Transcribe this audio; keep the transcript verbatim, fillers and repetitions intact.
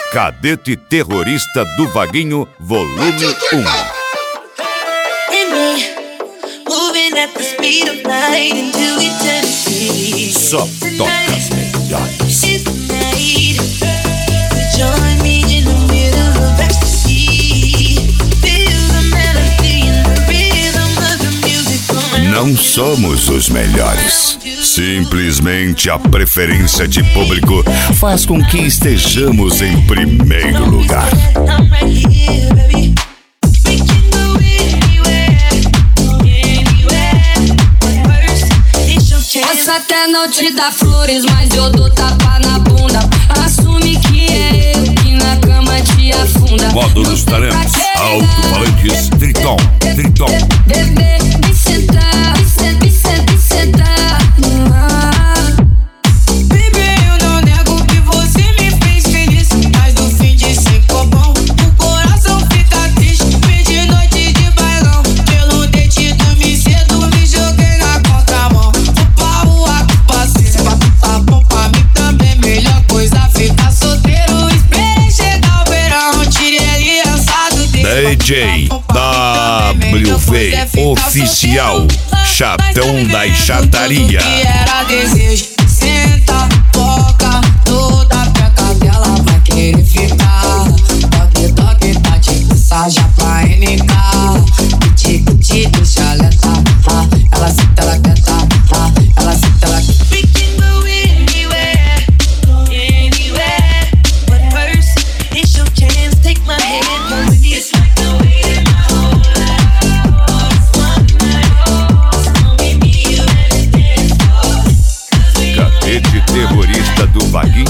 Cadete Terrorista do Vaguinho, volume um. Só toca as melhores. Não somos os melhores. Simplesmente a preferência de público faz com que estejamos em primeiro lugar. Posso até não te dar flores, mas eu dou tapa na bunda. Assume que é eu que na cama te afunda. Modo dos talentos, alto-falantes, Triton, Triton. Bebê, me sentar, me sentar, me sentar, me sentar. Bebê, eu não nego que você me fez feliz, mas no fim de ficou bom. O coração fica triste, fim de noite de bailão. Pelo dente do me cedo, me joguei na contramão. Opa, o ato passei, tá bom pra mim também. Melhor coisa ficar solteiro. Esperei chegar o verão, tirei aliançado dele. D J W V Oficial, chatão da chataria. Que era desejo, senta, toca, toda a peca dela vai querer ficar. Toque, toque, tá de massagem pra N K. Cuti, cuti, deixa ela tá. Ela senta, ela quer tá. Ela senta, ela quer. We can go anywhere, anywhere. But first, it's your chance, take my hand, come with you. It's like the way that my whole life was one night. So maybe you and the dance floor. Cadete Terrorista do Vaguinho,